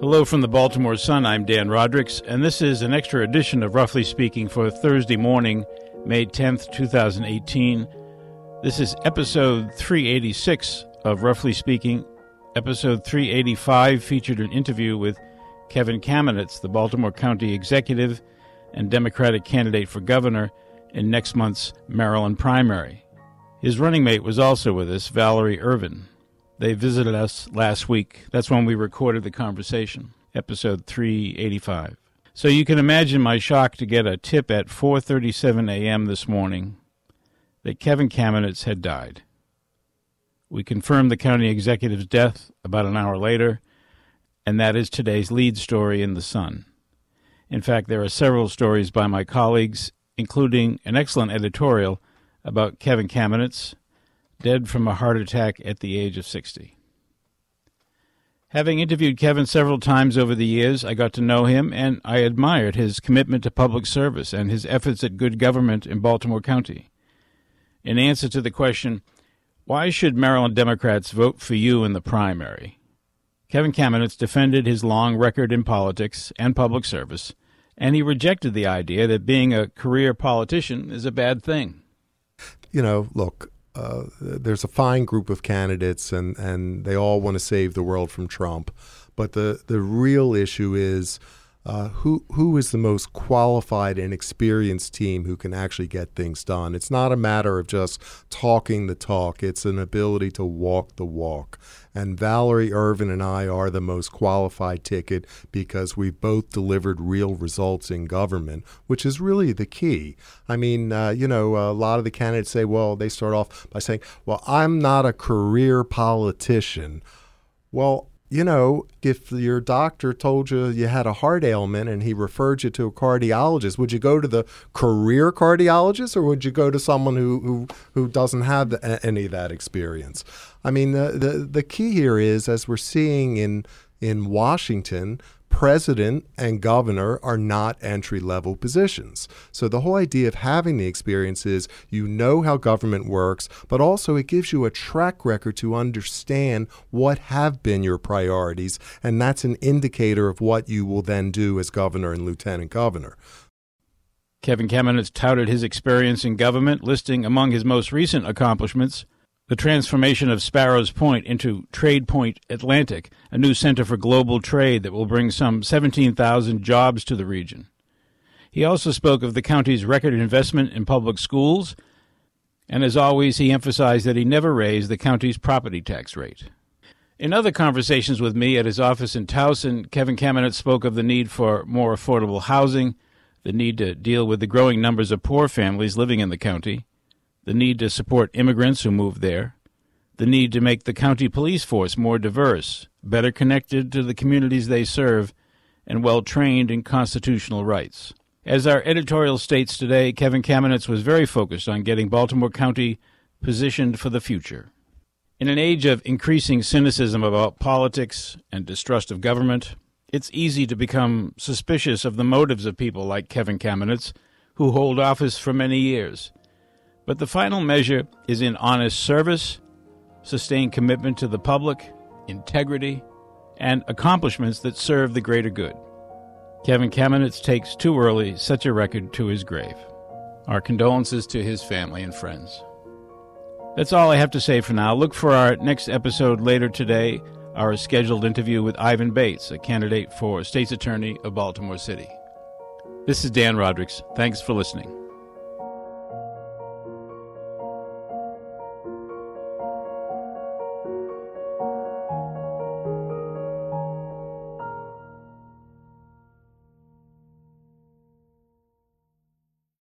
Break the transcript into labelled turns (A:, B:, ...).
A: Hello from the Baltimore Sun. I'm Dan Rodricks, and this is an extra edition of Roughly Speaking for Thursday morning, May 10th, 2018. This is episode 386 of Roughly Speaking. Episode 385 featured an interview with Kevin Kamenetz, the Baltimore County executive and Democratic candidate for governor in next month's Maryland primary. His running mate was also with us, Valerie Irvin. They visited us last week. That's when we recorded the conversation, episode 385. So you can imagine my shock to get a tip at 4:37 a.m. this morning that Kevin Kamenetz had died. We confirmed the county executive's death about an hour later, and that is today's lead story in The Sun. In fact, there are several stories by my colleagues, including an excellent editorial about Kevin Kamenetz, dead from a heart attack at the age of 60. Having interviewed Kevin several times over the years, I got to know him, and I admired his commitment to public service and his efforts at good government in Baltimore County. In answer to the question, why should Maryland Democrats vote for you in the primary? Kevin Kamenetz defended his long record in politics and public service, and he rejected the idea that being a career politician is a bad thing.
B: You know, look, there's a fine group of candidates, and they all want to save the world from Trump. But the real issue is who is the most qualified and experienced team who can actually get things done. It's not a matter of just talking the talk. It's an ability to walk the walk. And Valerie Irvin and I are the most qualified ticket because we've both delivered real results in government, which is really the key. I mean, a lot of the candidates say, well, they start off by saying, well, I'm not a career politician. Well, you know, if your doctor told you you had a heart ailment and he referred you to a cardiologist, would you go to the career cardiologist or would you go to someone who doesn't have any of that experience? I mean, the key here is, as we're seeing in Washington, president and governor are not entry-level positions. So the whole idea of having the experience is you know how government works, but also it gives you a track record to understand what have been your priorities, and that's an indicator of what you will then do as governor and lieutenant governor.
A: Kevin Kamenetz touted his experience in government, listing among his most recent accomplishments the transformation of Sparrows Point into Trade Point Atlantic, a new center for global trade that will bring some 17,000 jobs to the region. He also spoke of the county's record investment in public schools, and as always, he emphasized that he never raised the county's property tax rate. In other conversations with me at his office in Towson, Kevin Kamenetz spoke of the need for more affordable housing, the need to deal with the growing numbers of poor families living in the county, the need to support immigrants who move there, the need to make the county police force more diverse, better connected to the communities they serve, and well-trained in constitutional rights. As our editorial states today, Kevin Kamenetz was very focused on getting Baltimore County positioned for the future. In an age of increasing cynicism about politics and distrust of government, it's easy to become suspicious of the motives of people like Kevin Kamenetz, who hold office for many years. But the final measure is in honest service, sustained commitment to the public, integrity, and accomplishments that serve the greater good. Kevin Kamenetz takes too early such a record to his grave. Our condolences to his family and friends. That's all I have to say for now. Look for our next episode later today, our scheduled interview with Ivan Bates, a candidate for State's Attorney of Baltimore City. This is Dan Rodricks. Thanks for listening.